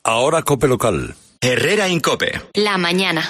Ahora COPE local. Herrera en COPE. La mañana.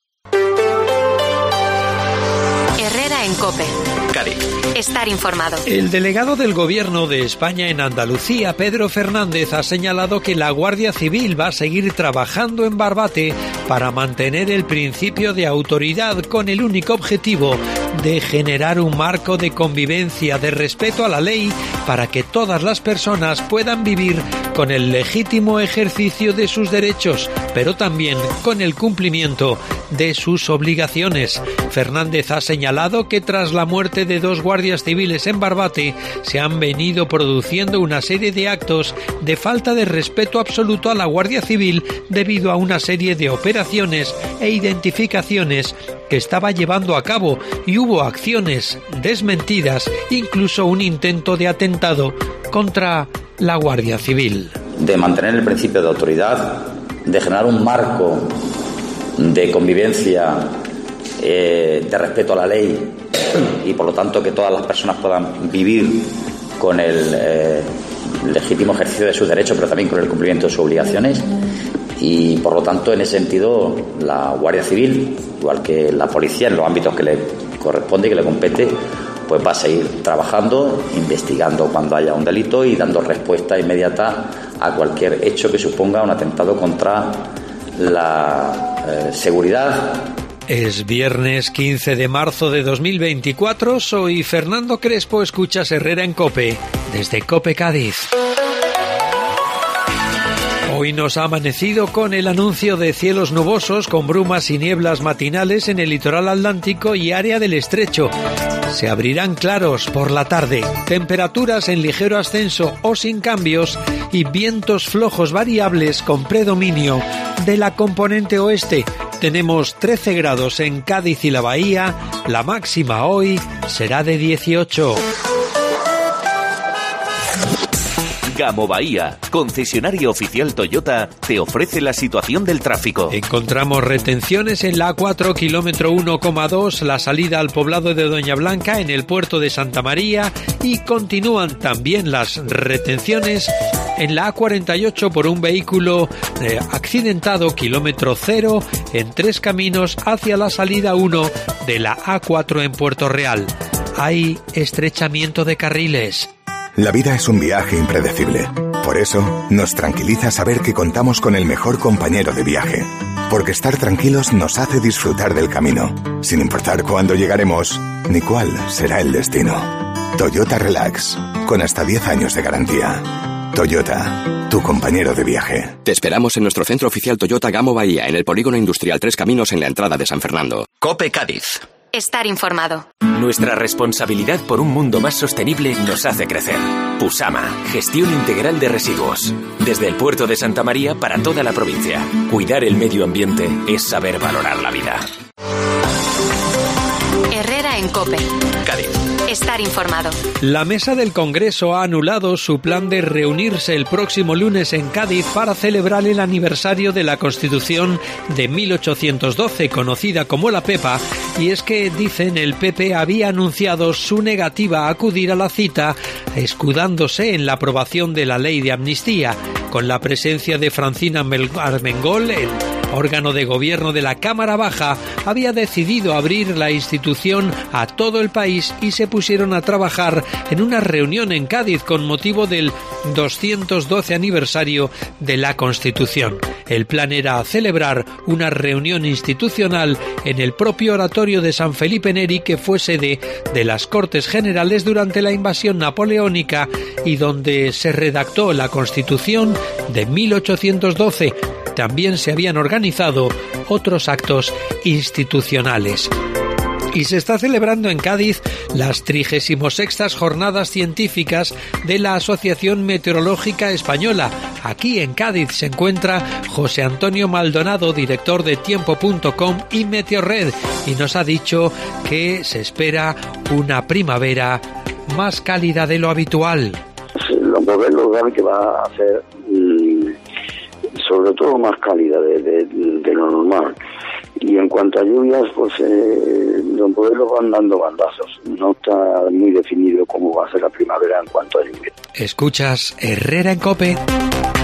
Herrera en COPE. Cádiz. Estar informado. El delegado del Gobierno de España en Andalucía, Pedro Fernández, ha señalado que la Guardia Civil va a seguir trabajando en Barbate para mantener el principio de autoridad con el único objetivo de generar un marco de convivencia, de respeto a la ley, para que todas las personas puedan vivir con el legítimo ejercicio de sus derechos, pero también con el cumplimiento de sus obligaciones. Fernández ha señalado que tras la muerte de 2 guardias civiles en Barbate se han venido produciendo una serie de actos de falta de respeto absoluto a la Guardia Civil debido a una serie de operaciones e identificaciones que estaba llevando a cabo, y hubo acciones desmentidas, incluso un intento de atentado contra la Guardia Civil. De mantener el principio de autoridad, de generar un marco de convivencia, de respeto a la ley, y por lo tanto que todas las personas puedan vivir con el legítimo ejercicio de sus derechos, pero también con el cumplimiento de sus obligaciones. Y por lo tanto, en ese sentido, la Guardia Civil, igual que la policía, en los ámbitos que le corresponde y que le compete, pues va a seguir trabajando, investigando cuando haya un delito y dando respuesta inmediata a cualquier hecho que suponga un atentado contra la seguridad. Es viernes 15 de marzo de 2024, soy Fernando Crespo, escuchas Herrera en COPE, desde COPE Cádiz. Hoy nos ha amanecido con el anuncio de cielos nubosos con brumas y nieblas matinales en el litoral atlántico y área del estrecho. Se abrirán claros por la tarde, temperaturas en ligero ascenso o sin cambios y vientos flojos variables con predominio de la componente oeste. Tenemos 13 grados en Cádiz y la Bahía, la máxima hoy será de 18. Gamo Bahía, concesionario oficial Toyota, te ofrece la situación del tráfico. Encontramos retenciones en la A4, kilómetro 1,2, la salida al poblado de Doña Blanca en el puerto de Santa María, y continúan también las retenciones en la A48 por un vehículo accidentado, kilómetro 0, en 3 caminos hacia la salida 1 de la A4 en Puerto Real. Hay estrechamiento de carriles. La vida es un viaje impredecible. Por eso, nos tranquiliza saber que contamos con el mejor compañero de viaje. Porque estar tranquilos nos hace disfrutar del camino, sin importar cuándo llegaremos ni cuál será el destino. Toyota Relax, con hasta 10 años de garantía. Toyota, tu compañero de viaje. Te esperamos en nuestro centro oficial Toyota Gamo Bahía, en el Polígono Industrial 3 Caminos, en la entrada de San Fernando. COPE Cádiz. Estar informado. Nuestra responsabilidad por un mundo más sostenible nos hace crecer. Pusama, gestión integral de residuos. Desde el puerto de Santa María para toda la provincia. Cuidar el medio ambiente es saber valorar la vida. Herrera en COPE. Cádiz. Estar informado. La Mesa del Congreso ha anulado su plan de reunirse el próximo lunes en Cádiz para celebrar el aniversario de la Constitución de 1812, conocida como la PEPA, y es que, dicen, el PP había anunciado su negativa a acudir a la cita, escudándose en la aprobación de la ley de amnistía. Con la presencia de Francina Armengol, el órgano de gobierno de la Cámara Baja, había decidido abrir la institución a todo el país y se pusieron a trabajar en una reunión en Cádiz con motivo del 212 aniversario de la Constitución. El plan era celebrar una reunión institucional en el propio oratorio de San Felipe Neri, que fue sede de las Cortes Generales durante la invasión napoleónica y donde se redactó la Constitución de 1812. También se habían organizado otros actos institucionales. Y se está celebrando en Cádiz las 36ª Jornadas Científicas de la Asociación Meteorológica Española. Aquí en Cádiz se encuentra José Antonio Maldonado, director de Tiempo.com y Meteorred, y nos ha dicho que se espera una primavera más cálida de lo habitual. Los modelos dan que va a ser sobre todo más cálida de lo normal. Y en cuanto a lluvias, pues los modelos van dando bandazos. No está muy definido cómo va a ser la primavera en cuanto a lluvias. Escuchas Herrera en COPE.